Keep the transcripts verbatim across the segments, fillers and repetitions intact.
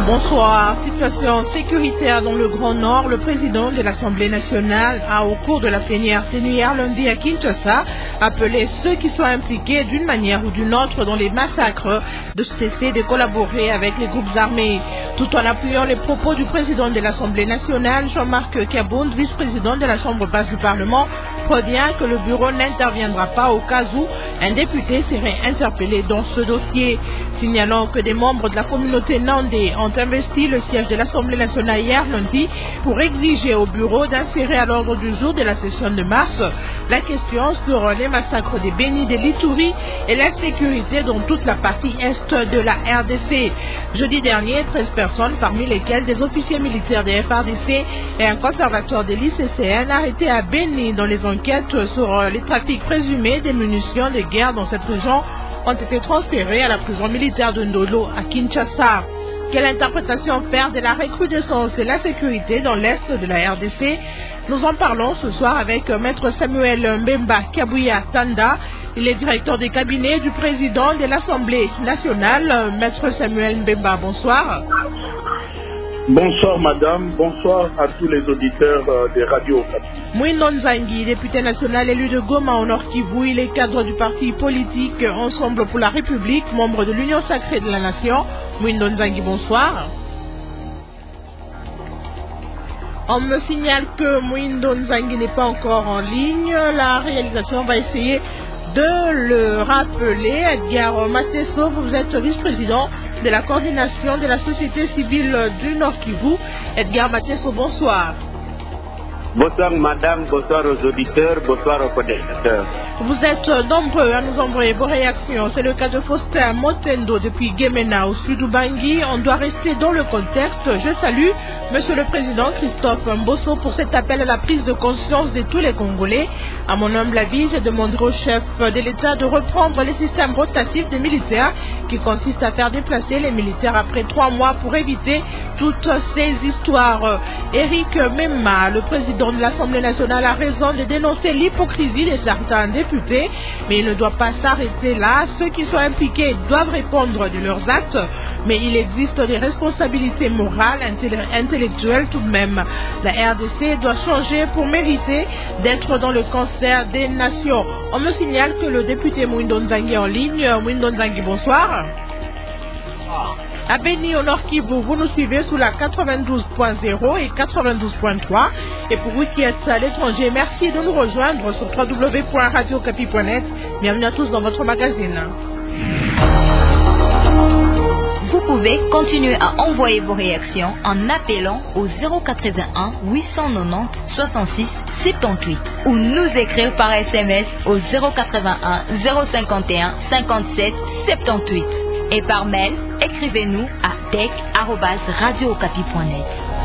Bonsoir. Situation sécuritaire dans le Grand Nord. Le président de l'Assemblée nationale a, au cours de la plénière tenue hier lundi à Kinshasa, appelé ceux qui sont impliqués d'une manière ou d'une autre dans les massacres de cesser de collaborer avec les groupes armés. Tout en appuyant les propos du président de l'Assemblée nationale, Jean-Marc Kabound, vice-président de la Chambre basse du Parlement, prévient que le bureau n'interviendra pas au cas où un député serait interpellé dans ce dossier. Signalant que des membres de la communauté nandais ont investi le siège de l'Assemblée nationale hier lundi pour exiger au bureau d'insérer à l'ordre du jour de la session de mars la question sur les massacres des Bénis de l'Ituri et l'insécurité dans toute la partie est de la R D C. Jeudi dernier, treize personnes, parmi lesquelles des officiers militaires des F R D C et un conservateur de l'I C C N, arrêtés à Béni dans les enquêtes sur les trafics présumés des munitions de guerre dans cette région, ont été transférés à la prison militaire de Ndolo à Kinshasa. Quelle interprétation faire de la recrudescence et l'insécurité dans l'est de la R D C? Nous en parlons ce soir avec Maître Samuel Mbemba Kabuya Tanda. Il est directeur des cabinets du président de l'Assemblée nationale. Maître Samuel Mbemba, bonsoir. Bonsoir madame, bonsoir à tous les auditeurs euh, des radios. Mwindo Nzangi, député national élu de Goma au Nord Kivu, il est cadre du parti politique Ensemble pour la République, membre de l'Union sacrée de la Nation. Mwindo Nzangi, bonsoir. On me signale que Mwindo Nzangi n'est pas encore en ligne. La réalisation va essayer de le rappeler. Edgar Matesso, vous êtes vice-président de la coordination de la société civile du Nord Kivu. Edgar Matesso, bonsoir. Bonsoir madame, bonsoir aux auditeurs, bonsoir aux connaisseurs. Vous êtes nombreux à nous envoyer vos réactions. C'est le cas de Faustin Motendo depuis Gemena au sud d'Ubangi. On doit rester dans le contexte. Je salue Monsieur le Président Christophe Mbosso pour cet appel à la prise de conscience de tous les Congolais. À mon humble avis, je demanderai au chef de l'État de reprendre les systèmes rotatifs des militaires qui consistent à faire déplacer les militaires après trois mois pour éviter toutes ces histoires. Éric Mema, le président de l'Assemblée nationale, a raison de dénoncer l'hypocrisie de certains députés, mais il ne doit pas s'arrêter là. Ceux qui sont impliqués doivent répondre de leurs actes, mais il existe des responsabilités morales, intellectuelles tout de même. La R D C doit changer pour mériter d'être dans le concert des nations. On me signale que le député Mwindo Nzangi est en ligne. Mwindo Nzangi, bonsoir. À Béni au Nord Kivu, vous nous suivez sous la quatre-vingt-douze point zéro et quatre-vingt-douze point trois. Et pour vous qui êtes à l'étranger, merci de nous rejoindre sur w w w point radio okapi point net. Bienvenue à tous dans votre magazine. Vous pouvez continuer à envoyer vos réactions en appelant au zéro quatre-vingt-un huit cent quatre-vingt-dix soixante-six soixante-dix-huit ou nous écrire par S M S au zéro quatre-vingt-un zéro cinquante et un cinquante-sept soixante-dix-huit. Et par mail, écrivez-nous à tech arobase radio okapi point net.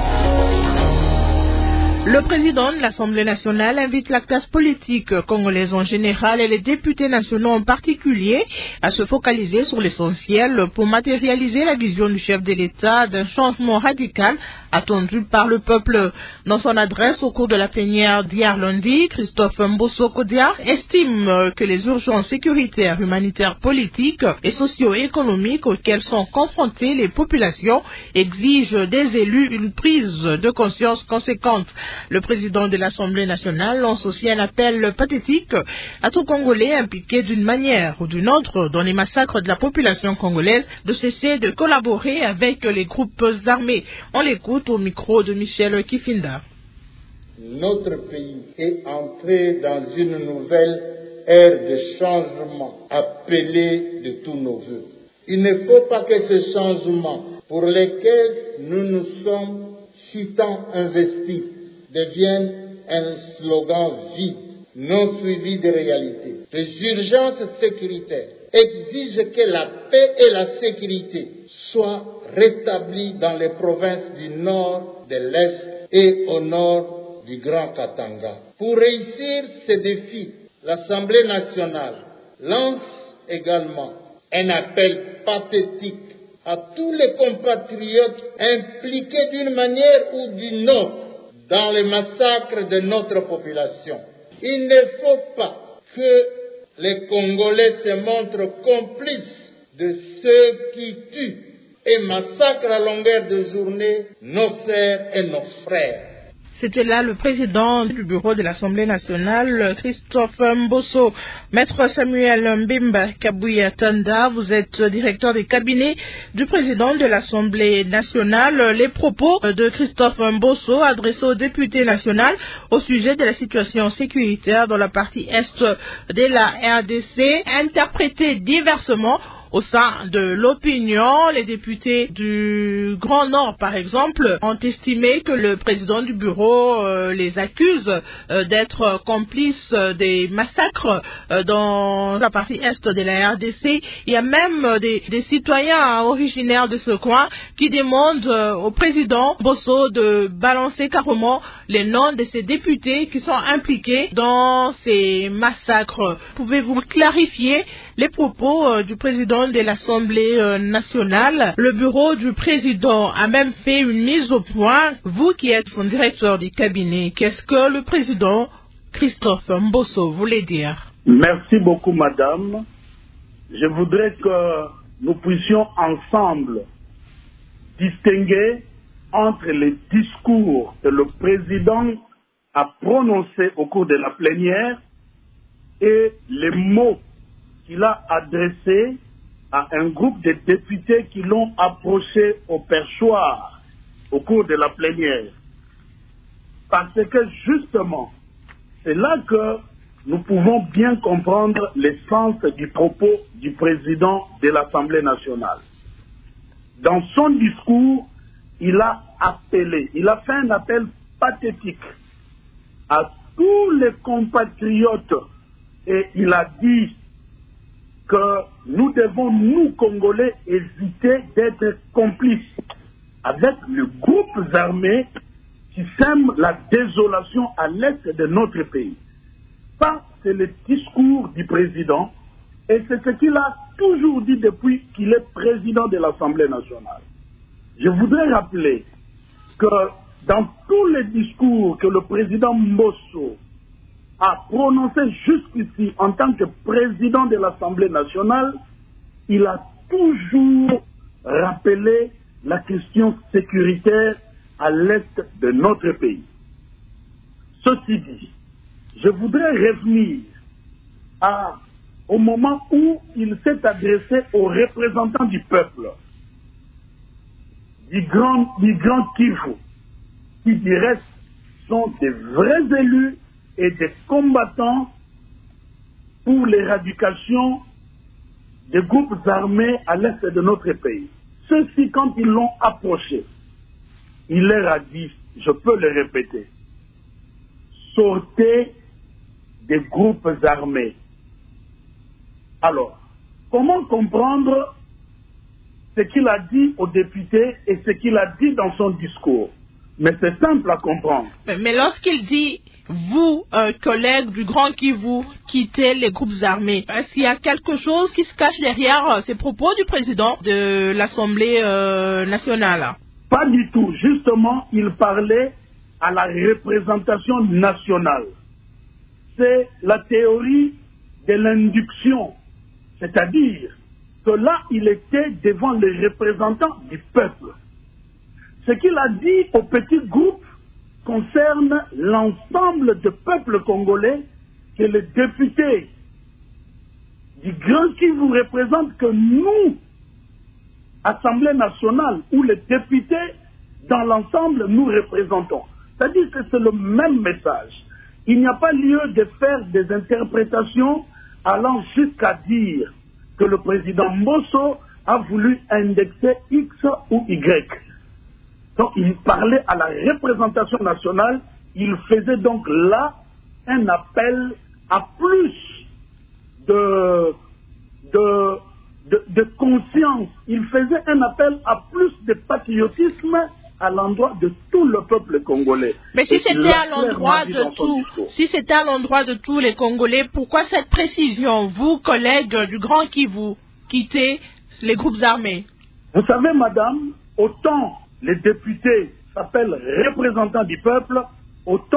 Le président de l'Assemblée nationale invite la classe politique congolaise en général et les députés nationaux en particulier à se focaliser sur l'essentiel pour matérialiser la vision du chef de l'État d'un changement radical attendu par le peuple. Dans son adresse au cours de la plénière d'hier lundi, Christophe Mbosso Kodia estime que les urgences sécuritaires, humanitaires, politiques et socio-économiques auxquelles sont confrontées les populations exigent des élus une prise de conscience conséquente. Le président de l'Assemblée nationale lance aussi un appel pathétique à tout Congolais impliqué d'une manière ou d'une autre dans les massacres de la population congolaise de cesser de collaborer avec les groupes armés. On l'écoute au micro de Michel Kifinda. Notre pays est entré dans une nouvelle ère de changement appelée de tous nos vœux. Il ne faut pas que ces changements pour lesquels nous nous sommes si tant investis deviennent un slogan vide, non suivi de réalité. Les urgences sécuritaires exigent que la paix et la sécurité soient rétablies dans les provinces du nord, de l'est et au nord du Grand Katanga. Pour réussir ces défis, l'Assemblée nationale lance également un appel pathétique à tous les compatriotes impliqués d'une manière ou d'une autre dans les massacres de notre population. Il ne faut pas que les Congolais se montrent complices de ceux qui tuent et massacrent à longueur de journée nos sœurs et nos frères. C'était là le président du bureau de l'Assemblée nationale, Christophe Mbosso. Maître Samuel Mbimba Kabouya Tanda, vous êtes directeur des cabinets du président de l'Assemblée nationale. Les propos de Christophe Mbosso adressés au député national au sujet de la situation sécuritaire dans la partie est de la R D C, interprétés diversement au sein de l'opinion. Les députés du Grand Nord, par exemple, ont estimé que le président du bureau euh, les accuse euh, d'être complices des massacres euh, dans la partie est de la R D C. Il y a même euh, des, des citoyens originaires de ce coin qui demandent euh, au président Mbosso de balancer carrément les noms de ces députés qui sont impliqués dans ces massacres. Pouvez-vous clarifier les propos euh, du président de l'Assemblée euh, nationale? Le bureau du président a même fait une mise au point. Vous qui êtes son directeur du cabinet, qu'est-ce que le président Christophe Mbosso voulait dire? Merci beaucoup, madame. Je voudrais que nous puissions ensemble distinguer entre les discours que le président a prononcés au cours de la plénière et les mots qu'il a adressé à un groupe de députés qui l'ont approché au perchoir au cours de la plénière. Parce que justement, c'est là que nous pouvons bien comprendre l'essence du propos du président de l'Assemblée nationale. Dans son discours, il a appelé, il a fait un appel pathétique à tous les compatriotes et il a dit que nous devons, nous, Congolais, éviter d'être complices avec les groupes armés qui sèment la désolation à l'est de notre pays. Ça, c'est le discours du président et c'est ce qu'il a toujours dit depuis qu'il est président de l'Assemblée nationale. Je voudrais rappeler que dans tous les discours que le président Mbosso a prononcé jusqu'ici en tant que président de l'Assemblée nationale, il a toujours rappelé la question sécuritaire à l'est de notre pays. Ceci dit, je voudrais revenir à, au moment où il s'est adressé aux représentants du peuple, du grand, du grand Kivu, qui du reste sont des vrais élus et des combattants pour l'éradication des groupes armés à l'est de notre pays. Ceux-ci, quand ils l'ont approché, il leur a dit, je peux le répéter, sortez des groupes armés. Alors, comment comprendre ce qu'il a dit aux députés et ce qu'il a dit dans son discours? Mais c'est simple à comprendre. Mais lorsqu'il dit, vous, euh, collègues du Grand Kivu, quittez les groupes armés, est-ce qu'il y a quelque chose qui se cache derrière euh, ces propos du président de l'Assemblée euh, nationale? Pas du tout. Justement, il parlait à la représentation nationale. C'est la théorie de l'induction. C'est-à-dire que là, il était devant les représentants du peuple. Ce qu'il a dit au petit groupe concerne l'ensemble du peuple congolais que les députés du Grand Kivu représentent, que nous, Assemblée nationale, ou les députés dans l'ensemble, nous représentons. C'est-à-dire que c'est le même message. Il n'y a pas lieu de faire des interprétations allant jusqu'à dire que le président Mbosso a voulu indexer X ou Y. Donc il parlait à la représentation nationale, il faisait donc là un appel à plus de, de, de, de conscience, il faisait un appel à plus de patriotisme à l'endroit de tout le peuple congolais. Mais si c'était à l'endroit de tout, si c'était à l'endroit de tous les Congolais, pourquoi cette précision, vous, collègues du Grand Kivu, quittez les groupes armés? Vous savez, madame, autant les députés s'appellent représentants du peuple, autant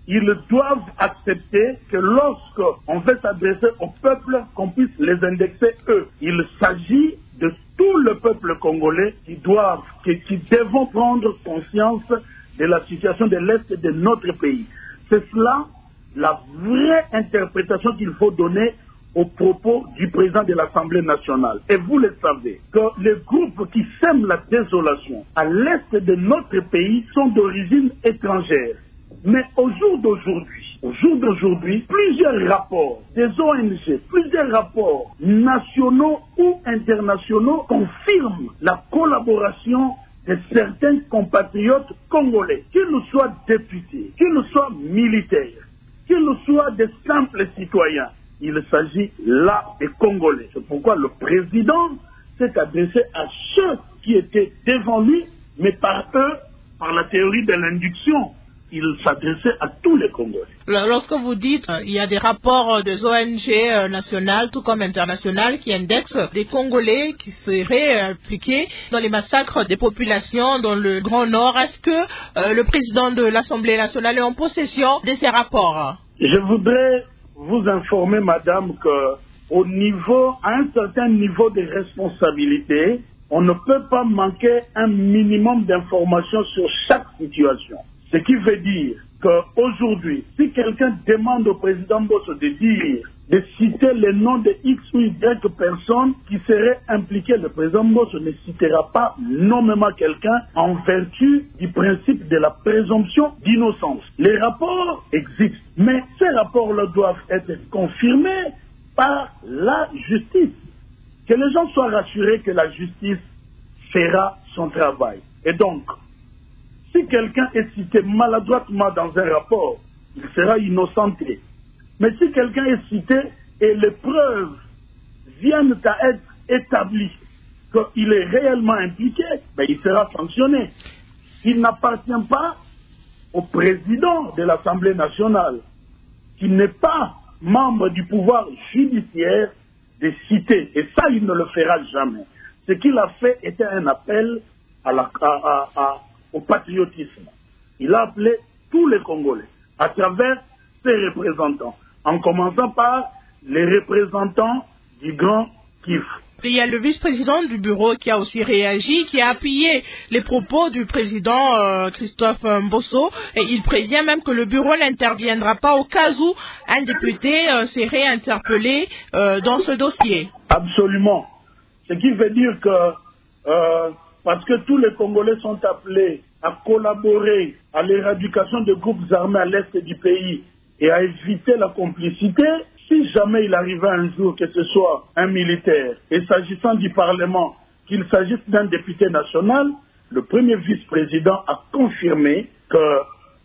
ils doivent accepter que lorsqu'on veut s'adresser au peuple, qu'on puisse les indexer eux. Il s'agit de tout le peuple congolais qui doivent, qui, qui devront prendre conscience de la situation de l'Est de notre pays. C'est cela la vraie interprétation qu'il faut donner aux propos du président de l'Assemblée nationale. Et vous le savez, que les groupes qui sèment la désolation à l'Est de notre pays sont d'origine étrangère. Mais au jour d'aujourd'hui, au jour d'aujourd'hui, plusieurs rapports des O N G, plusieurs rapports nationaux ou internationaux confirment la collaboration de certains compatriotes congolais, qu'ils soient députés, qu'ils soient militaires, qu'ils soient des simples citoyens. Il s'agit là des Congolais. C'est pourquoi le président s'est adressé à ceux qui étaient devant lui, mais par eux, par la théorie de l'induction, il s'adressait à tous les Congolais. Lorsque vous dites qu'il y a des rapports des O N G euh, nationales, tout comme internationales, qui indexent des Congolais qui seraient impliqués dans les massacres des populations dans le Grand Nord, est-ce que euh, le président de l'Assemblée nationale est en possession de ces rapports? Je voudrais vous informer, madame, qu'au niveau, à un certain niveau de responsabilité, on ne peut pas manquer un minimum d'informations sur chaque situation. Ce qui veut dire qu'aujourd'hui, si quelqu'un demande au président Mbosso de dire, de citer les noms de X ou Y personnes qui seraient impliquées, le président Mbosso ne citera pas nommément quelqu'un en vertu du principe de la présomption d'innocence. Les rapports existent, mais ces rapports-là doivent être confirmés par la justice. Que les gens soient rassurés que la justice fera son travail. Et donc, si quelqu'un est cité maladroitement dans un rapport, il sera innocenté. Mais si quelqu'un est cité et les preuves viennent à être établies qu'il est réellement impliqué, ben il sera sanctionné. Il n'appartient pas au président de l'Assemblée nationale, qui n'est pas membre du pouvoir judiciaire, de citer. Et ça, il ne le fera jamais. Ce qu'il a fait était un appel à la, à, à, à, au patriotisme. Il a appelé tous les Congolais à travers ses représentants, en commençant par les représentants du Grand Kivu. Il y a le vice-président du bureau qui a aussi réagi, qui a appuyé les propos du président euh, Christophe Mbosso, et il prévient même que le bureau n'interviendra pas au cas où un député euh, serait interpellé euh, dans ce dossier. Absolument. Ce qui veut dire que, euh, parce que tous les Congolais sont appelés à collaborer à l'éradication des groupes armés à l'est du pays et à éviter la complicité, si jamais il arrivait un jour que ce soit un militaire, et s'agissant du Parlement, qu'il s'agisse d'un député national, le premier vice-président a confirmé que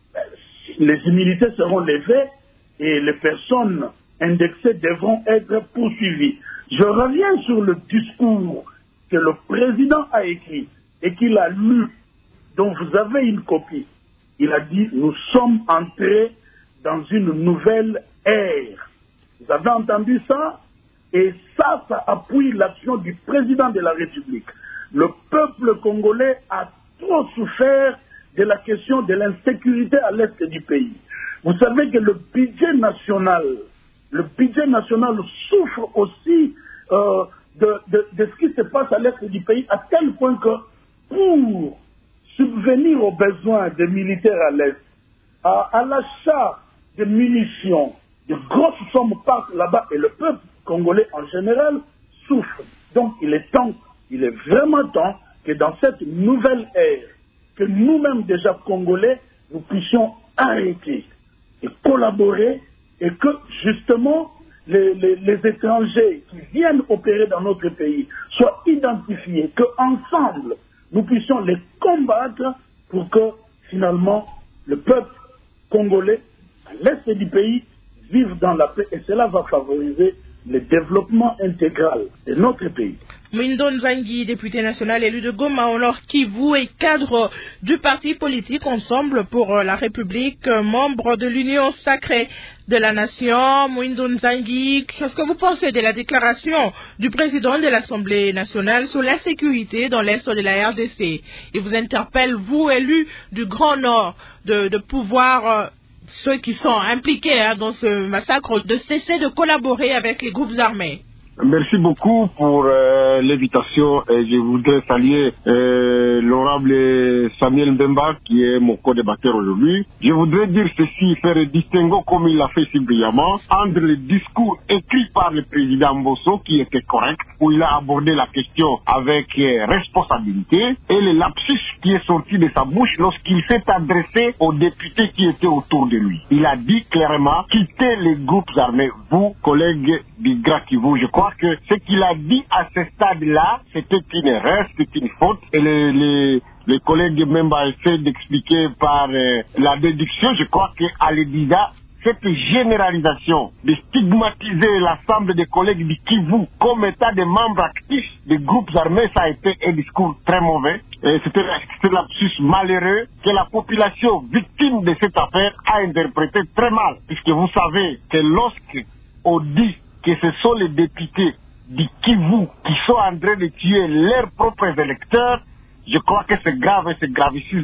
les immunités seront levées et les personnes indexées devront être poursuivies. Je reviens sur le discours que le président a écrit et qu'il a lu, dont vous avez une copie. Il a dit « Nous sommes entrés dans une nouvelle ère ». Vous avez entendu ça? Et ça, ça appuie l'action du président de la République. Le peuple congolais a trop souffert de la question de l'insécurité à l'est du pays. Vous savez que le budget national, le budget national souffre aussi euh, de, de, de ce qui se passe à l'est du pays, à tel point que pour subvenir aux besoins des militaires à l'est, à, à l'achat de munitions, de grosses sommes partent là-bas et le peuple congolais en général souffre. Donc il est temps, il est vraiment temps que dans cette nouvelle ère, que nous-mêmes déjà Congolais, nous puissions arrêter et collaborer et que justement les, les, les étrangers qui viennent opérer dans notre pays soient identifiés, qu'ensemble nous puissions les combattre pour que finalement le peuple congolais à l'est du pays vivre dans la paix, et cela va favoriser le développement intégral de notre pays. Mwindo Nzangi, député national élu de Goma au Nord Kivu et cadre du parti politique Ensemble pour la République, membre de l'Union sacrée de la Nation. Mwindo Nzangi, qu'est-ce que vous pensez de la déclaration du président de l'Assemblée nationale sur l'insécurité dans l'est de la R D C? Il vous interpelle, vous, élu du Grand Nord, de, de pouvoir euh, ceux qui sont impliqués hein, dans ce massacre de cesser de collaborer avec les groupes armés. Merci beaucoup pour euh, l'invitation et je voudrais saluer euh, l'honorable Samuel Mbemba qui est mon co-débatteur aujourd'hui. Je voudrais dire ceci, faire un distinguo comme il l'a fait si brillamment entre le discours écrit par le président Mbosso qui était correct, où il a abordé la question avec euh, responsabilité, et le lapsus qui est sorti de sa bouche lorsqu'il s'est adressé aux députés qui étaient autour de lui. Il a dit clairement, quittez les groupes armés, vous, collègues du Grand Kivu. Je crois que ce qu'il a dit à ce stade-là, c'était une erreur, c'était une faute. Et les, les, les collègues même ont essayé d'expliquer par euh, la déduction. Je crois qu'à l'Edida, cette généralisation de stigmatiser l'ensemble des collègues du Kivu comme état de membres actifs des groupes armés, ça a été un discours très mauvais. C'était un lapsus malheureux que la population victime de cette affaire a interprété très mal. Puisque vous savez que lorsqu'on dit que ce sont les députés du Kivu qui sont en train de tuer leurs propres électeurs, je crois que c'est grave et c'est gravissime.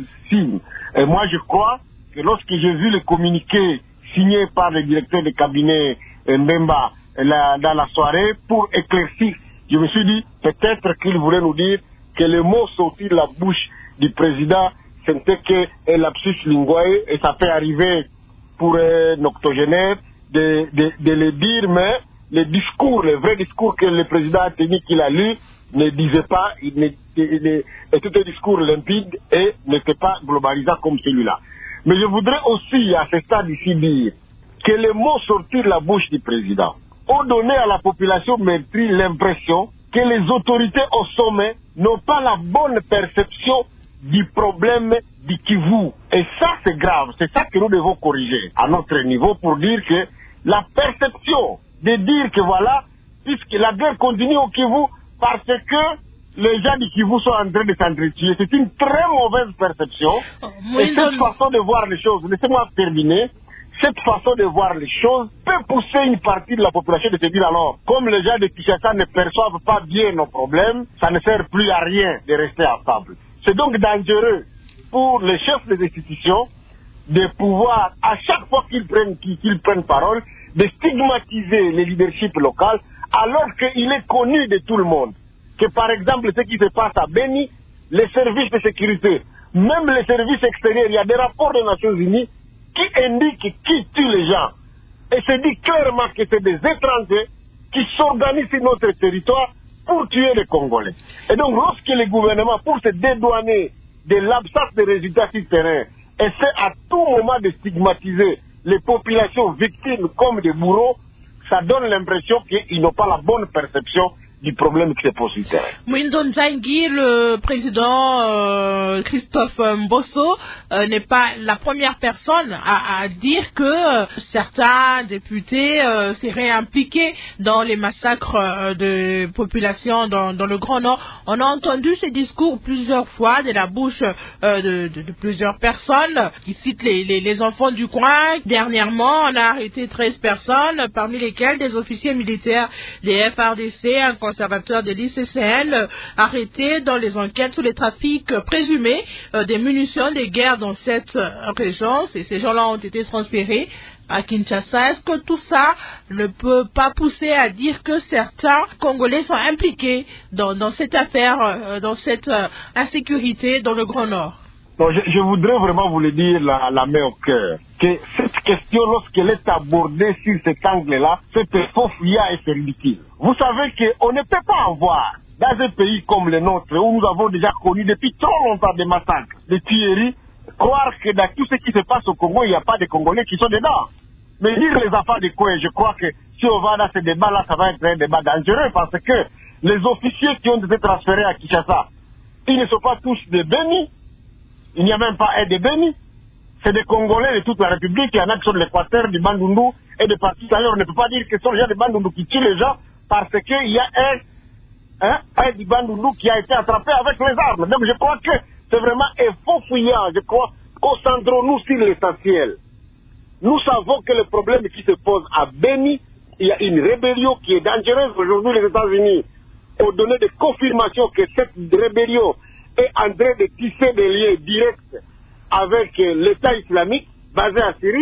Et moi, je crois que lorsque j'ai vu le communiqué signé par le directeur de cabinet Mbemba la, dans la soirée pour éclaircir, je me suis dit peut-être qu'il voulait nous dire que le mot sorti de la bouche du président, c'était qu'un lapsus linguae, et ça peut arriver pour un octogénaire de, de, de le dire, mais le discours, le vrai discours que le président a tenu, qu'il a lu, ne disait pas, il, ne, il était un discours limpide et n'était pas globalisant comme celui-là. Mais je voudrais aussi, à ce stade ici, dire que les mots sortis de la bouche du président ont donné à la population meurtrie l'impression que les autorités au sommet n'ont pas la bonne perception du problème du Kivu. Et ça, c'est grave. C'est ça que nous devons corriger à notre niveau pour dire que la perception de dire que voilà, puisque la guerre continue au Kivu parce que les gens du Kivu sont en train de s'entretuer. C'est une très mauvaise perception. Oh, et cette façon de voir les choses, laissez-moi terminer, cette façon de voir les choses peut pousser une partie de la population de se dire alors, comme les gens de Kinshasa ne perçoivent pas bien nos problèmes, ça ne sert plus à rien de rester ensemble. C'est donc dangereux pour les chefs des institutions de pouvoir, à chaque fois qu'ils prennent, qu'ils prennent parole, de stigmatiser les leaderships locaux, alors qu'il est connu de tout le monde que, par exemple, ce qui se passe à Beni, les services de sécurité, même les services extérieurs, il y a des rapports des Nations Unies qui indiquent qui tue les gens. Et c'est dit clairement que c'est des étrangers qui s'organisent sur notre territoire pour tuer les Congolais. Et donc, lorsque le gouvernement, pour se dédouaner de l'absence de résultats sur le terrain, essaie à tout moment de stigmatiser les populations victimes comme des bourreaux, ça donne l'impression qu'ils n'ont pas la bonne perception du problème qui se pose sur le terrain. Mwindo Nzangi, le président euh, Christophe Mbosso, euh, n'est pas la première personne à, à dire que euh, certains députés euh, seraient impliqués dans les massacres euh, de populations dans, dans le Grand Nord. On a entendu ces discours plusieurs fois de la bouche euh, de, de, de plusieurs personnes qui citent les, les, les enfants du coin. Dernièrement, on a arrêté treize personnes, parmi lesquelles des officiers militaires des F R D C, un conservateur de l'I C C N, euh, arrêté dans les enquêtes sur les trafics euh, présumés euh, des munitions de guerre dans cette euh, région. Et ces gens-là ont été transférés à Kinshasa. Est-ce que tout ça ne peut pas pousser à dire que certains Congolais sont impliqués dans, dans cette affaire, euh, dans cette euh, insécurité dans le Grand Nord? Non, je, je voudrais vraiment vous le dire la, la main au cœur, que cette question, lorsqu'elle est abordée sur cet angle-là, c'est faux fuyant et c'est ridicule. Vous savez qu'on ne peut pas avoir, dans un pays comme le nôtre, où nous avons déjà connu depuis trop longtemps des massacres, des tueries, croire que dans tout ce qui se passe au Congo, il n'y a pas de Congolais qui sont dedans. Mais dire les affaires de quoi, je crois que si on va dans ce débat-là, ça va être un débat dangereux parce que les officiers qui ont été transférés à Kinshasa, ils ne sont pas tous des Bénis. Il n'y a même pas un de Béni. C'est des Congolais de toute la République. Il y en a qui sont de l'Équateur, du Bandundu et de partout ailleurs. On ne peut pas dire que ce sont les gens de Bandundu qui tuent les gens parce qu'il y a un, hein, un du Bandundu qui a été attrapé avec les armes. Donc je crois que c'est vraiment un faux fuyant. Je crois, concentrons-nous sur l'essentiel. Nous savons que le problème qui se pose à Béni, il y a une rébellion qui est dangereuse. Aujourd'hui, les États-Unis ont donné des confirmations que cette rébellion est en train de tisser des liens directs avec l'État islamique basé en Syrie.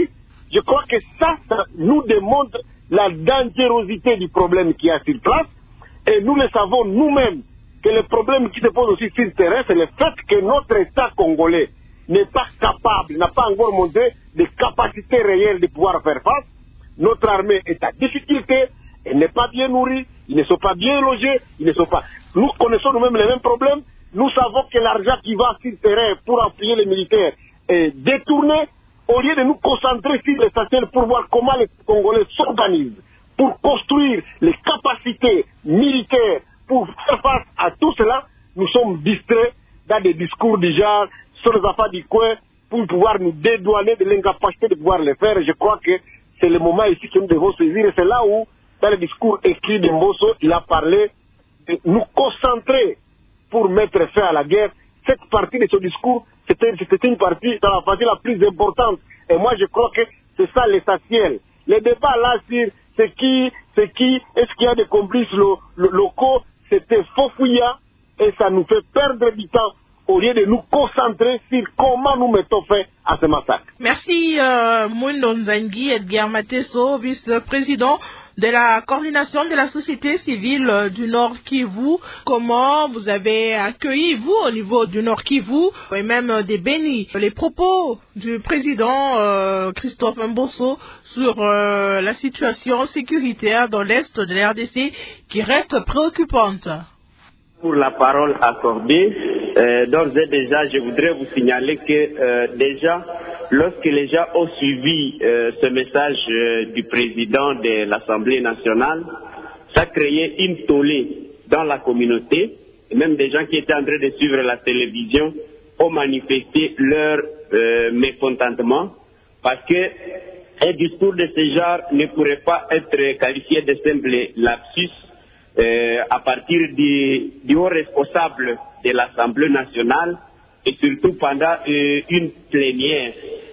Je crois que ça, ça nous démontre la dangerosité du problème qui est sur place. Et nous le savons nous-mêmes que le problème qui se pose aussi sur le terrain, c'est le fait que notre État congolais n'est pas capable, n'a pas encore montré de capacité réelle de pouvoir faire face. Notre armée est à difficulté, elle n'est pas bien nourrie, ils ne sont pas bien logés, ils ne sont pas... Nous connaissons nous-mêmes les mêmes problèmes. Nous savons que l'argent qui va sur le terrain pour appuyer les militaires est détourné. Au lieu de nous concentrer sur l'essentiel pour voir comment les Congolais s'organisent, pour construire les capacités militaires, pour faire face à tout cela, nous sommes distraits dans des discours du genre sur les affaires du coin pour pouvoir nous dédouaner de l'incapacité de pouvoir le faire. Je crois que c'est le moment ici que nous devons saisir. Et c'est là où, dans le discours écrit de Mbosso, il a parlé de nous concentrer pour mettre fin à la guerre. Cette partie de ce discours, c'était une partie, dans la partie la plus importante. Et moi, je crois que c'est ça l'essentiel. Les débats là sur c'est qui, c'est qui, est-ce qu'il y a des complices lo, lo, locaux, c'était faux fouillat et ça nous fait perdre du temps au lieu de nous concentrer sur comment nous mettons fin à ce massacre. Merci euh, Moundo Nzangi, Edgar Mateso, vice-président de la coordination de la société civile euh, du Nord Kivu. Comment vous avez accueilli, vous, au niveau du Nord Kivu, et même euh, des Bénis, les propos du président euh, Christophe Mbosso sur euh, la situation sécuritaire dans l'Est de la R D C qui reste préoccupante? Pour la parole accordée, euh, d'ores et déjà, je voudrais vous signaler que euh, déjà, lorsque les gens ont suivi euh, ce message euh, du président de l'Assemblée nationale, ça créait une tollée dans la communauté, et même des gens qui étaient en train de suivre la télévision ont manifesté leur euh, mécontentement, parce que un discours de ce genre ne pourrait pas être qualifié de simple lapsus euh, à partir du, du haut responsable de l'Assemblée nationale, et surtout pendant euh, une plénière.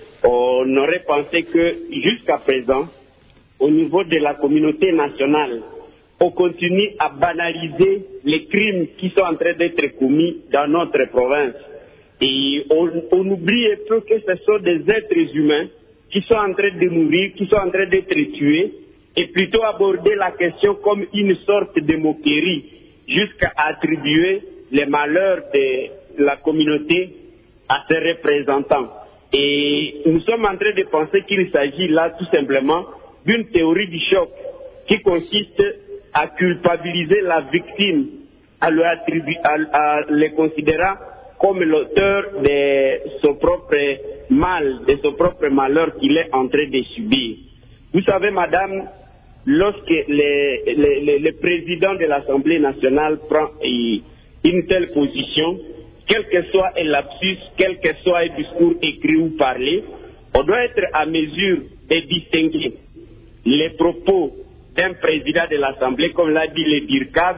On aurait pensé que jusqu'à présent, au niveau de la communauté nationale, on continue à banaliser les crimes qui sont en train d'être commis dans notre province. Et on, on oublie un peu que ce sont des êtres humains qui sont en train de mourir, qui sont en train d'être tués, et plutôt aborder la question comme une sorte de moquerie, jusqu'à attribuer les malheurs de la communauté à ses représentants. Et nous sommes en train de penser qu'il s'agit là tout simplement d'une théorie du choc qui consiste à culpabiliser la victime, à le, attribuer, à, à le considérer comme l'auteur de son propre mal, de son propre malheur qu'il est en train de subir. Vous savez, madame, lorsque le, le, le, le président de l'Assemblée nationale prend une telle position, quel que soit un lapsus, quel que soit un discours écrit ou parlé, on doit être à mesure de distinguer les propos d'un président de l'Assemblée, comme l'a dit le DIRCAB,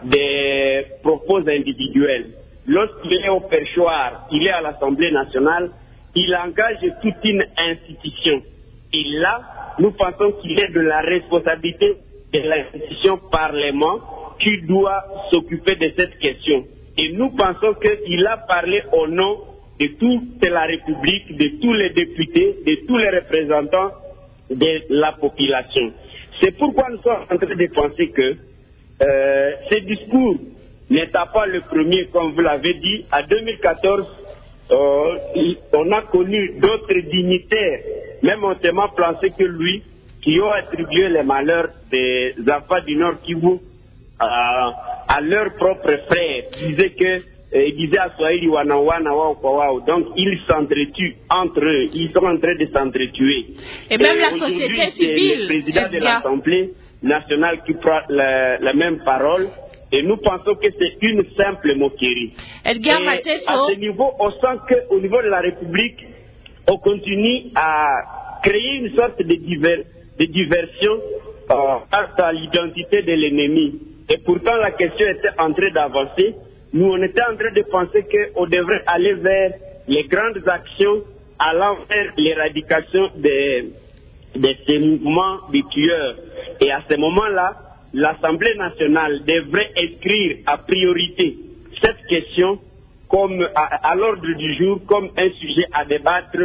des propos individuels. Lorsqu'il est au perchoir, il est à l'Assemblée nationale, il engage toute une institution. Et là, nous pensons qu'il est de la responsabilité de l'institution Parlement qui doit s'occuper de cette question. Et nous pensons qu'il a parlé au nom de toute la République, de tous les députés, de tous les représentants de la population. C'est pourquoi nous sommes en train de penser que euh, ce discours n'était pas le premier, comme vous l'avez dit. En deux mille quatorze, euh, on a connu d'autres dignitaires, même hautement placés que lui, qui ont attribué les malheurs des enfants du Nord Kivu à, à leurs propres frères. Ils disaient que ils disaient à Swahili wana wana wao kwa wao. Donc ils s'entretuent entre eux, ils sont en train de s'entretuer. Et même et la société civile. C'est le président de l'Assemblée nationale qui prend la, la même parole. Et nous pensons que c'est une simple moquerie. Edgar et Mateso. À ce niveau, on sent qu'au niveau de la République, on continue à créer une sorte de, diver, de diversion euh, face à l'identité de l'ennemi. Et pourtant, la question était en train d'avancer. Nous, on était en train de penser qu'on devrait aller vers les grandes actions allant vers l'éradication de, de ces mouvements de tueurs. Et à ce moment-là, l'Assemblée nationale devrait inscrire à priorité cette question comme à, à l'ordre du jour, comme un sujet à débattre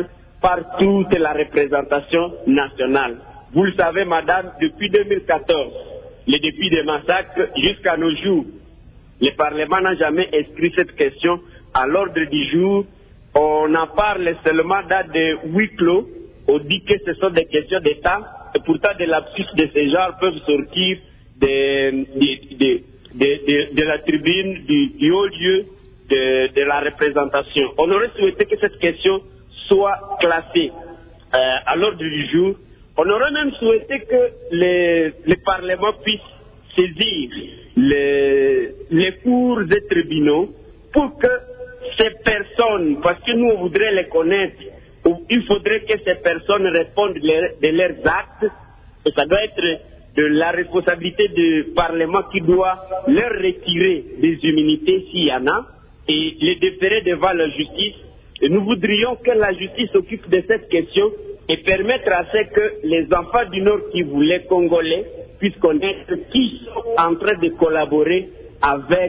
par toute la représentation nationale. Vous le savez, madame, depuis deux mille quatorze, le début des massacres jusqu'à nos jours, le Parlement n'a jamais inscrit cette question à l'ordre du jour. On en parle seulement dans des huis clos. On dit que ce sont des questions d'État et pourtant des lapsus de ce genre peuvent sortir de, de, de, de, de, de la tribune, du, du haut lieu de, de la représentation. On aurait souhaité que cette question soit classée euh, à l'ordre du jour. On aurait même souhaité que les, les parlements puissent saisir les, les cours et tribunaux pour que ces personnes, parce que nous on voudrait les connaître, il faudrait que ces personnes répondent de leurs actes, et ça doit être de la responsabilité du Parlement qui doit leur retirer des immunités s'il y en a et les déférer devant la justice. Et nous voudrions que la justice s'occupe de cette question et permettre à ce que les enfants du Nord Kivu, les Congolais, puissent connaître qui sont en train de collaborer avec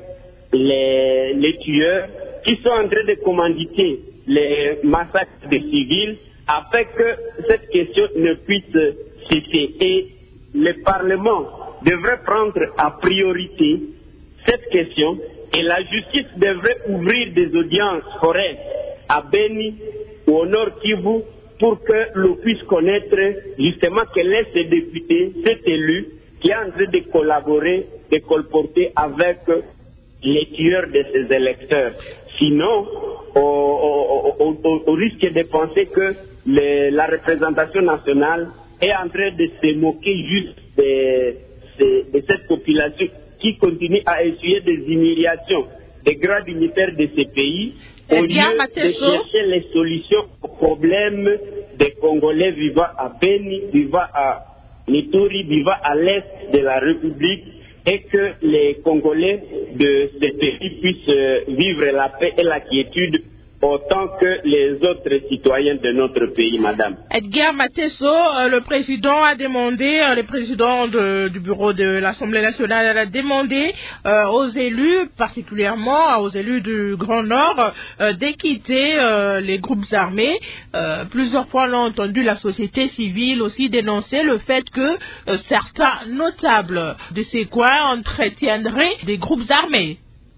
les, les tueurs, qui sont en train de commanditer les massacres des civils, afin que cette question ne puisse cesser. Et le Parlement devrait prendre à priorité cette question et la justice devrait ouvrir des audiences foraines à Beni ou au Nord Kivu pour que l'on puisse connaître justement quel est ce député, cet élu qui est en train de collaborer, de colporter avec les tueurs de ses électeurs. Sinon, on, on, on, on, on risque de penser que les, la représentation nationale est en train de se moquer juste de, de, de cette population qui continue à essuyer des humiliations des grands dignitaires de ces pays, au lieu de chercher les solutions aux problèmes des Congolais vivant à Beni, vivant à Ituri, vivant à l'est de la République, et que les Congolais de ces pays puissent vivre la paix et la quiétude autant que les autres citoyens de notre pays, madame. Edgar Matesso, euh, le président a demandé, euh, le président de, du bureau de l'Assemblée nationale a demandé euh, aux élus, particulièrement aux élus du Grand Nord, euh, d'équiter euh, les groupes armés. Euh, plusieurs fois, on a entendu la société civile aussi dénoncer le fait que euh, certains notables de ces coins entretiendraient des groupes armés.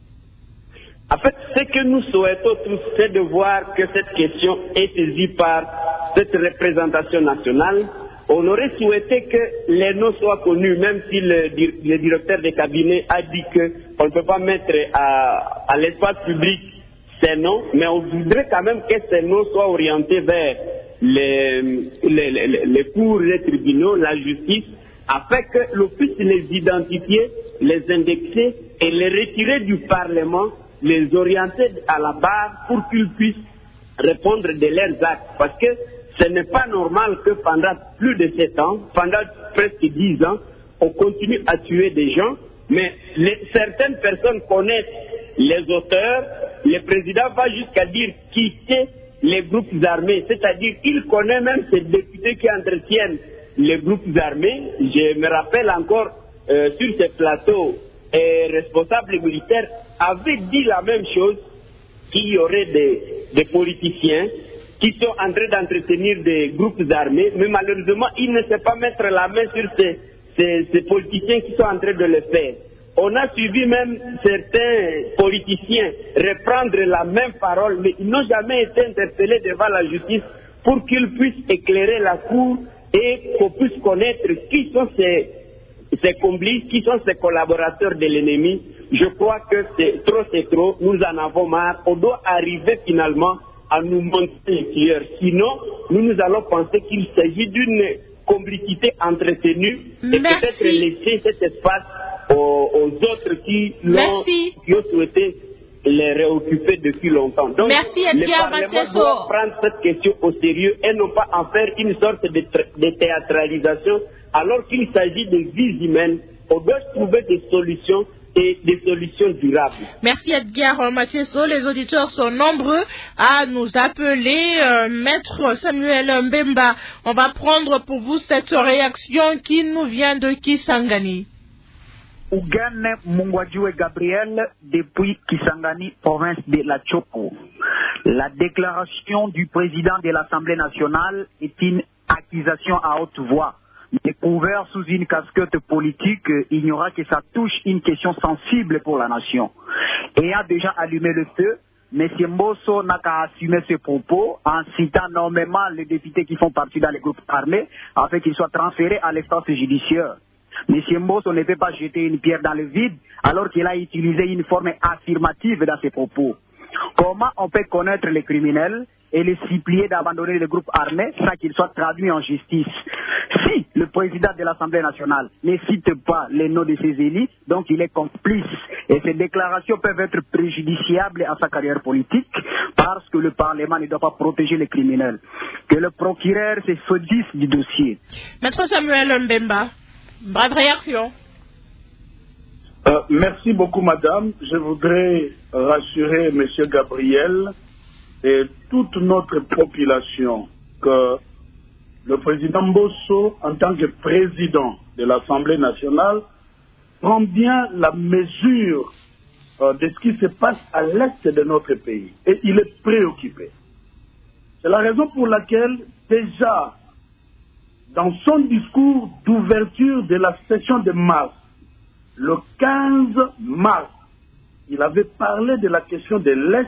En fait, ce que nous souhaitons tous, c'est de voir que cette question est saisie par cette représentation nationale. On aurait souhaité que les noms soient connus, même si le, le directeur de cabinet a dit qu'on ne peut pas mettre à, à l'espace public ces noms, mais on voudrait quand même que ces noms soient orientés vers les, les, les, les cours, les tribunaux, la justice, afin que l'on puisse les identifier, les indexer et les retirer du Parlement, les orienter à la barre pour qu'ils puissent répondre de leurs actes. Parce que ce n'est pas normal que pendant plus de sept ans, pendant presque dix ans, on continue à tuer des gens, mais les, certaines personnes connaissent les auteurs. Le président va jusqu'à dire quitter les groupes armés, c'est-à-dire qu'il connaît même ces députés qui entretiennent les groupes armés. Je me rappelle encore euh, sur ces plateaux, et responsables militaires avaient dit la même chose, qu'il y aurait des, des politiciens qui sont en train d'entretenir des groupes armés, mais malheureusement, ils ne savent pas mettre la main sur ces, ces, ces politiciens qui sont en train de le faire. On a suivi même certains politiciens reprendre la même parole, mais ils n'ont jamais été interpellés devant la justice pour qu'ils puissent éclairer la cour et qu'on puisse connaître qui sont ces ces complices, qui sont ces collaborateurs de l'ennemi. Je crois que c'est trop, c'est trop, nous en avons marre. On doit arriver finalement à nous montrer les tueurs. Sinon, nous nous allons penser qu'il s'agit d'une complicité entretenue. Merci. Et peut-être laisser cet espace aux, aux autres qui, l'ont, qui ont souhaité les réoccuper depuis longtemps. Donc, Merci, le Parlement doit prendre cette question au sérieux et non pas en faire une sorte de, de théâtralisation, alors qu'il s'agit de vies humaines. On doit trouver des solutions et des solutions durables. Merci Edgar Matesso. Les auditeurs sont nombreux à nous appeler. Euh, Maître Samuel Mbemba, on va prendre pour vous cette réaction qui nous vient de Kisangani. Ougane Mungwadjoué Gabriel depuis Kisangani, province de la Tchoko. La déclaration du président de l'Assemblée nationale est une accusation à haute voix. Découvert sous une casquette politique, ignorant que ça touche une question sensible pour la nation. Et a déjà allumé le feu. M. Mbosso n'a qu'à assumer ses propos en citant nommément les députés qui font partie dans les groupes armés afin qu'ils soient transférés à l'instance judiciaire. M. Mbosso ne peut pas jeter une pierre dans le vide alors qu'il a utilisé une forme affirmative dans ses propos. Comment on peut connaître les criminels et les supplier d'abandonner les groupes armés sans qu'ils soient traduits en justice? Si le président de l'Assemblée nationale ne cite pas les noms de ses élus, donc il est complice. Et ces déclarations peuvent être préjudiciables à sa carrière politique parce que le Parlement ne doit pas protéger les criminels. Que le procureur se saisisse du dossier. Maître Samuel Mbemba, brève réaction. Euh, merci beaucoup, madame. Je voudrais rassurer M. Gabriel et toute notre population que le président Mbosso, en tant que président de l'Assemblée nationale, prend bien la mesure euh, de ce qui se passe à l'est de notre pays. Et il est préoccupé. C'est la raison pour laquelle, déjà, dans son discours d'ouverture de la session de mars, le quinze mars, il avait parlé de la question de l'Est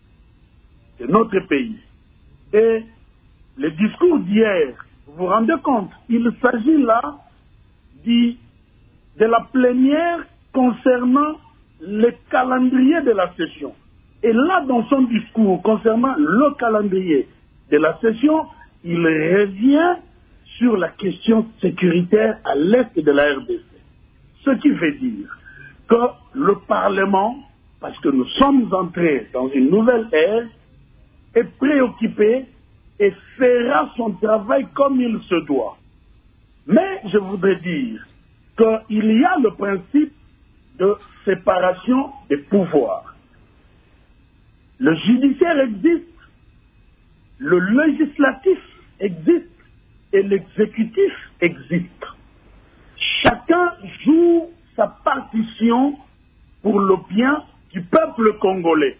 de notre pays. Et le discours d'hier, vous vous rendez compte, il s'agit là de, de la plénière concernant le calendrier de la session. Et là, dans son discours concernant le calendrier de la session, il revient sur la question sécuritaire à l'Est de la R D C. Ce qui veut dire que le Parlement, parce que nous sommes entrés dans une nouvelle ère, est préoccupé et fera son travail comme il se doit. Mais je voudrais dire qu'il y a le principe de séparation des pouvoirs. Le judiciaire existe, le législatif existe et l'exécutif existe. Chacun joue sa partition pour le bien du peuple congolais.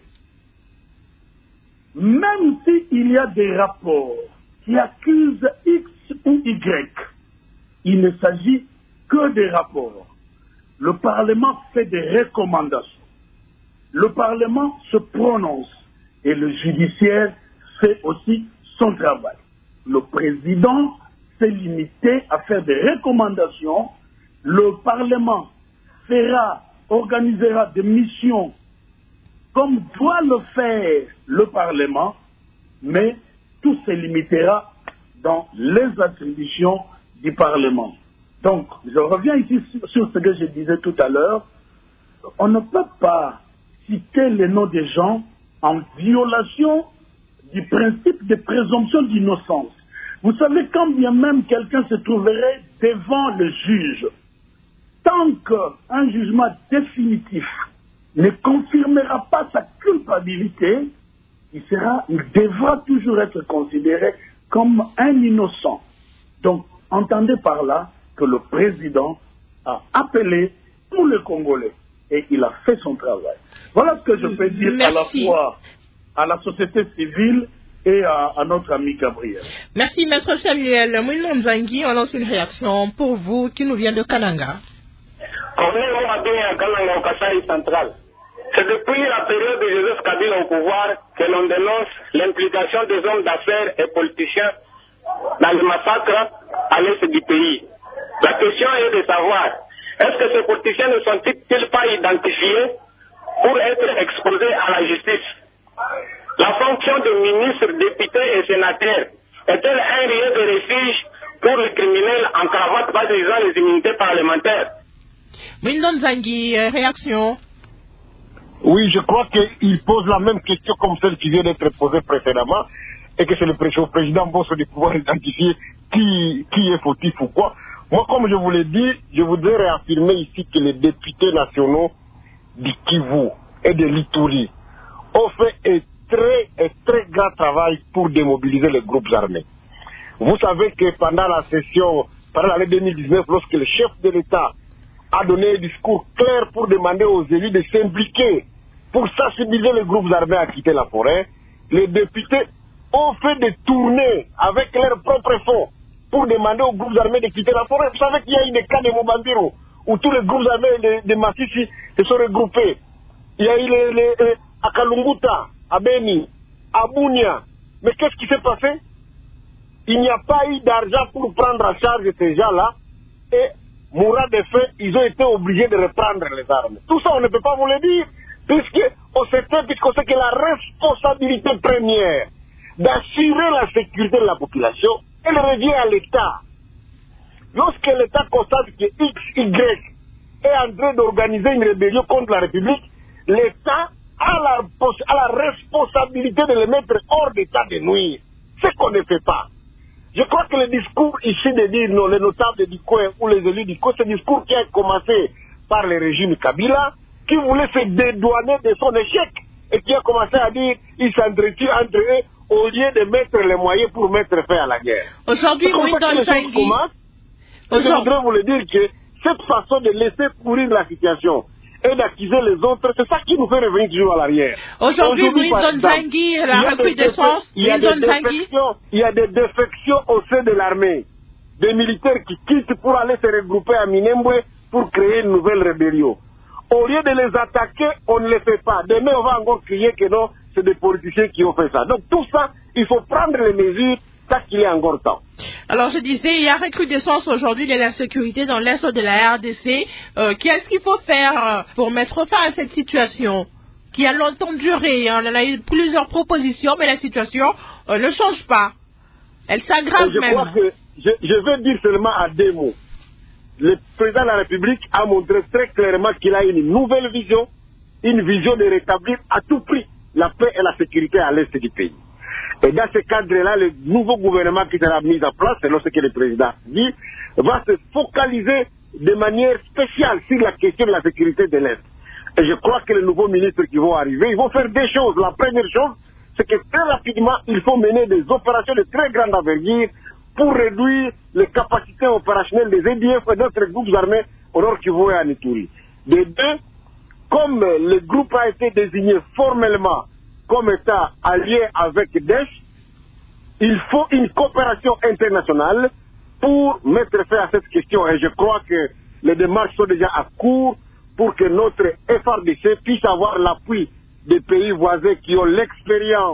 Même s'il y a des rapports qui accusent X ou Y, il ne s'agit que des rapports. Le Parlement fait des recommandations. Le Parlement se prononce et le judiciaire fait aussi son travail. Le président s'est limité à faire des recommandations. Le Parlement fera, organisera des missions comme doit le faire le Parlement, mais tout se limitera dans les attributions du Parlement. Donc, je reviens ici sur ce que je disais tout à l'heure. On ne peut pas citer les noms des gens en violation du principe de présomption d'innocence. Vous savez, quand bien même quelqu'un se trouverait devant le juge, tant qu'un jugement définitif ne confirmera pas sa culpabilité, il, sera, il devra toujours être considéré comme un innocent. Donc, entendez par là que le président a appelé tous les Congolais et il a fait son travail. Voilà ce que je peux dire. Merci. À la fois à la société civile et à, à notre ami Gabriel. Merci, Maître Samuel. Mouino Nzangi, on lance une réaction pour vous qui nous vient de Kananga. C'est depuis la période de Joseph Kabila au pouvoir que l'on dénonce l'implication des hommes d'affaires et politiciens dans le massacre à l'est du pays. La question est de savoir, est-ce que ces politiciens ne sont-ils pas identifiés pour être exposés à la justice? La fonction de ministre, député et sénateur est-elle un lieu de refuge pour les criminels en cravate balisant les immunités parlementaires? Mouino Nzangi, réaction. Oui, je crois qu'il pose la même question comme celle qui vient d'être posée précédemment et que c'est le président Mbosso de pouvoir identifier qui, qui est fautif ou quoi. Moi, comme je vous l'ai dit, je voudrais réaffirmer ici que les députés nationaux du Kivu et de l'Ituri ont fait un très, un très grand travail pour démobiliser les groupes armés. Vous savez que pendant la session, pendant l'année deux mille dix-neuf, lorsque le chef de l'État a donné un discours clair pour demander aux élus de s'impliquer, pour sensibiliser les groupes armés à quitter la forêt. Les députés ont fait des tournées avec leurs propres fonds pour demander aux groupes armés de quitter la forêt. Vous savez qu'il y a eu des cas de Mobambiro où tous les groupes armés de, de Massissi se sont regroupés. Il y a eu les, les, les à Kalunguta, à Beni, à Bounia. Mais qu'est-ce qui s'est passé? Il n'y a pas eu d'argent pour prendre en charge ces gens-là. Et, mourant des faits, ils ont été obligés de reprendre les armes. Tout ça, on ne peut pas vous le dire, puisqu'on sait, puisqu'on sait que la responsabilité première d'assurer la sécurité de la population, elle revient à l'État. Lorsque l'État constate que X, Y est en train d'organiser une rébellion contre la République, l'État a la, a la responsabilité de les mettre hors d'état de nuire. Ce qu'on ne fait pas. Je crois que le discours ici de dire non, les notables du coin ou les élus du coin, c'est un discours qui a commencé par le régime Kabila, qui voulait se dédouaner de son échec et qui a commencé à dire ils s'entretuent entre eux au lieu de mettre les moyens pour mettre fin à la guerre. Aujourd'hui, oui, dans le pays. Je voudrais vous le dire que cette façon de laisser pourrir la situation et d'accuser les autres, c'est ça qui nous fait revenir toujours à l'arrière. Aujourd'hui, Winston Tanguy, la recrudescence, il y a des défections, il y a des défections au sein de l'armée. Des militaires qui quittent pour aller se regrouper à Minembwe pour créer une nouvelle rébellion. Au lieu de les attaquer, on ne les fait pas. Demain, on va encore crier que non, c'est des politiciens qui ont fait ça. Donc tout ça, il faut prendre les mesures tant qu'il est encore temps. Alors je disais, il y a recrudescence aujourd'hui de la sécurité dans l'est de la R D C. Euh, Qu'est-ce qu'il faut faire pour mettre fin à cette situation qui a longtemps duré? On a eu plusieurs propositions, mais la situation euh, ne change pas. Elle s'aggrave même. Je crois que je, je veux dire seulement à deux mots. Le président de la République a montré très clairement qu'il a une nouvelle vision, une vision de rétablir à tout prix la paix et la sécurité à l'est du pays. Et dans ce cadre-là, le nouveau gouvernement qui sera mis en place, selon ce que le président dit, va se focaliser de manière spéciale sur la question de la sécurité de l'Est. Et je crois que les nouveaux ministres qui vont arriver, ils vont faire deux choses. La première chose, c'est que très rapidement, il faut mener des opérations de très grande envergure pour réduire les capacités opérationnelles des E D F et d'autres groupes armés au Nord Kivu et à Ituri. De deux, comme le groupe a été désigné formellement comme état allié avec Daesh, il faut une coopération internationale pour mettre fin à cette question. Et je crois que les démarches sont déjà à court pour que notre F R D C puisse avoir l'appui des pays voisins qui ont l'expérience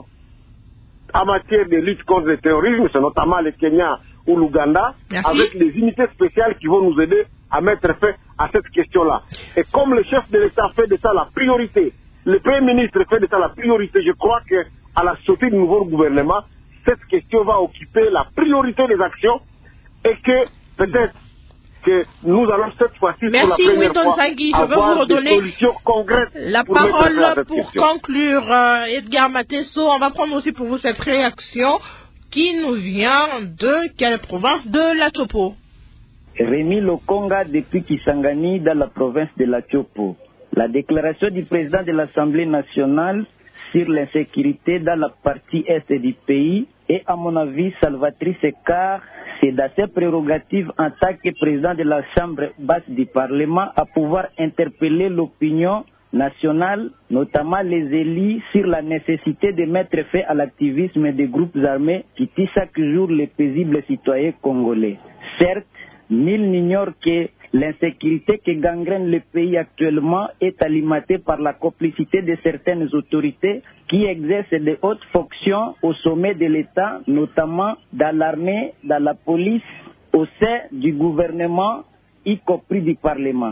en matière de lutte contre le terrorisme, c'est notamment le Kenya ou l'Ouganda, avec les unités spéciales qui vont nous aider à mettre fin à cette question-là. Et comme le chef de l'État fait de ça la priorité, le Premier ministre fait de ça la priorité, je crois qu'à la sortie du nouveau gouvernement, cette question va occuper la priorité des actions et que peut-être que nous allons cette fois-ci pour la première fois Tanguy, je avoir veux vous redonner des solutions concrètes. La pour parole pour question. conclure, euh, Edgar Matesso, on va prendre aussi pour vous cette réaction qui nous vient de quelle province? De la Chopo. Rémi Lokonga depuis Kisangani dans la province de la Chopo. La déclaration du président de l'Assemblée nationale sur l'insécurité dans la partie est du pays est à mon avis salvatrice car c'est dans ses prérogatives en tant que président de la Chambre basse du Parlement à pouvoir interpeller l'opinion nationale, notamment les élus, sur la nécessité de mettre fin à l'activisme des groupes armés qui tuent chaque jour les paisibles citoyens congolais. Certes, nul n'ignore que l'insécurité qui gangrène le pays actuellement est alimentée par la complicité de certaines autorités qui exercent de hautes fonctions au sommet de l'État, notamment dans l'armée, dans la police, au sein du gouvernement, y compris du Parlement.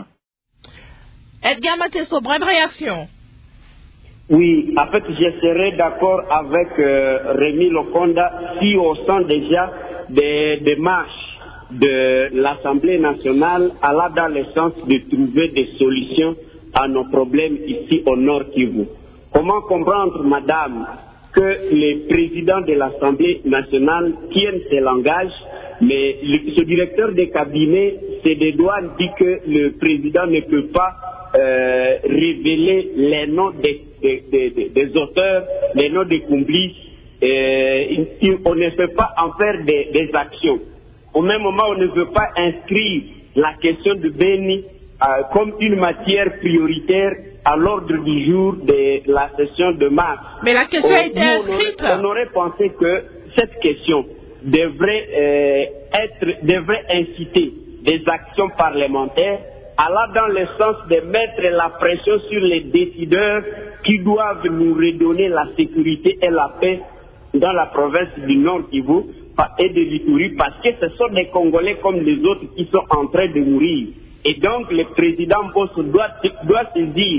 Edgar Matesso, brève réaction. Oui, en fait, je serais d'accord avec euh, Rémi Lokonda si au sein déjà des démarches de l'Assemblée nationale allant dans le sens de trouver des solutions à nos problèmes ici au Nord Kivu. Comment comprendre, madame, que le président de l'Assemblée nationale tienne ce langage, mais le, ce directeur de cabinet, c'est des douanes, dit que le président ne peut pas euh, révéler les noms des, des, des, des auteurs, les noms des complices, euh, on ne peut pas en faire des, des actions. Au même moment, on ne veut pas inscrire la question de Beni euh, comme une matière prioritaire à l'ordre du jour de la session de mars. Mais la question euh, a été inscrite. On aurait, on aurait pensé que cette question devrait, euh, être, devrait inciter des actions parlementaires allant dans le sens de mettre la pression sur les décideurs qui doivent nous redonner la sécurité et la paix dans la province du Nord Kivu et de l'Ituri, parce que ce sont des Congolais comme les autres qui sont en train de mourir. Et donc le président Bosso doit, doit saisir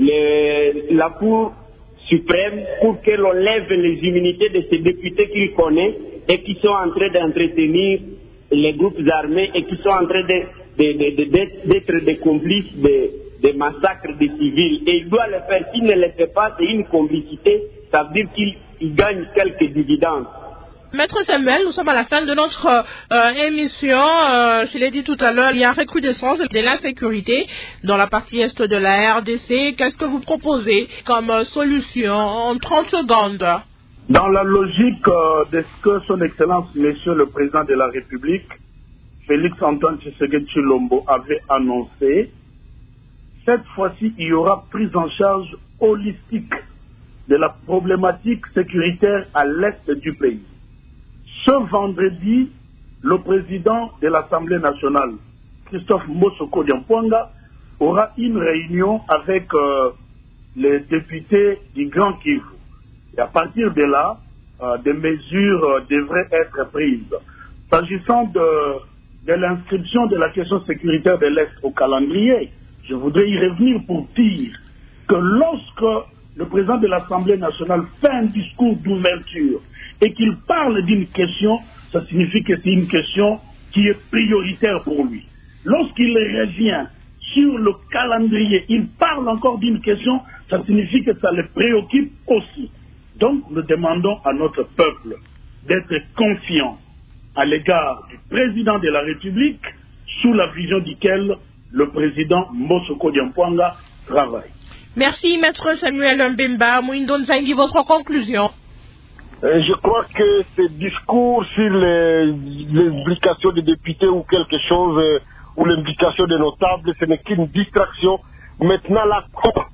le, la Cour suprême pour que l'on lève les immunités de ces députés qu'il connaît et qui sont en train d'entretenir les groupes armés et qui sont en train de, de, de, de, d'être des complices de, de massacres des civils. Et il doit le faire. S'il ne le fait pas, c'est une complicité, ça veut dire qu'il gagne quelques dividendes. Maître Samuel, nous sommes à la fin de notre euh, émission. Euh, je l'ai dit tout à l'heure, il y a une recrudescence de l'insécurité dans la partie est de la R D C. Qu'est-ce que vous proposez comme euh, solution en trente secondes? Dans la logique euh, de ce que son Excellence, Monsieur le Président de la République, Félix Antoine Tshisekedi Tshilombo, avait annoncé, cette fois-ci, il y aura prise en charge holistique de la problématique sécuritaire à l'est du pays. Ce vendredi, le président de l'Assemblée nationale, Christophe Mosoko Diampouanga, aura une réunion avec euh, les députés du Grand Kivu. Et à partir de là, euh, des mesures euh, devraient être prises. S'agissant de, de l'inscription de la question sécuritaire de l'Est au calendrier, je voudrais y revenir pour dire que lorsque le président de l'Assemblée nationale fait un discours d'ouverture et qu'il parle d'une question, ça signifie que c'est une question qui est prioritaire pour lui. Lorsqu'il revient sur le calendrier, il parle encore d'une question, ça signifie que ça le préoccupe aussi. Donc nous demandons à notre peuple d'être confiant à l'égard du président de la République sous la vision duquel le président Mosoko Diampouanga travaille. Merci, Maître Samuel Mbemba. Mouindo Nzangi, votre conclusion? Euh, je crois que ce discours sur l'implication des députés ou quelque chose, euh, ou l'implication des notables, ce n'est qu'une distraction. Maintenant, la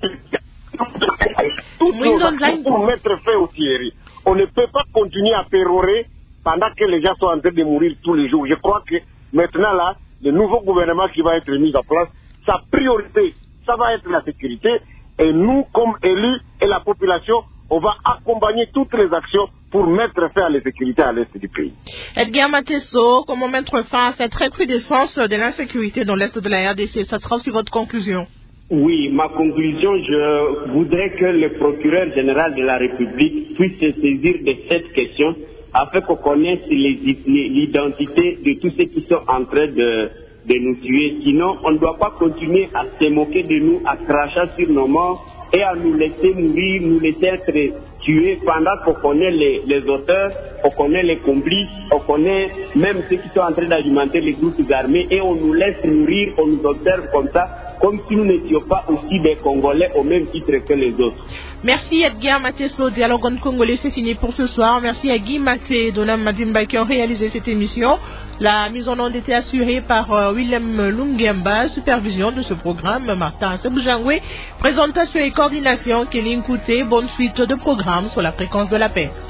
pour mettre fin au Thierry. On ne peut pas continuer à pérorer pendant que les gens sont en train de mourir tous les jours. Je crois que maintenant, là, le nouveau gouvernement qui va être mis en place, sa priorité, ça va être la sécurité. Et nous, comme élus et la population, on va accompagner toutes les actions pour mettre fin à la sécurité à l'est du pays. Edgar Matesso, comment mettre fin à cette recrudescence de l'insécurité dans l'est de la R D C? Ça sera aussi votre conclusion? Oui, ma conclusion, je voudrais que le procureur général de la République puisse se saisir de cette question afin qu'on connaisse l'identité de tous ceux qui sont en train de, de nous tuer. Sinon, on ne doit pas continuer à se moquer de nous, à cracher sur nos morts et à nous laisser mourir, nous laisser être tués pendant qu'on connaît les, les auteurs, on connaît les complices, on connaît même ceux qui sont en train d'alimenter les groupes armés et on nous laisse mourir, on nous observe comme ça, comme si nous n'étions pas aussi des Congolais au même titre que les autres. Merci Edgar Matesso, Dialogue en Congolais, c'est fini pour ce soir. Merci à Guy Maté et Donam Madimba qui ont réalisé cette émission. La mise en onde était assurée par euh, Willem Lungemba, supervision de ce programme, Martin Sebujangwe, présentation et coordination, Kéline Kouté, bonne suite de programme sur la fréquence de la paix.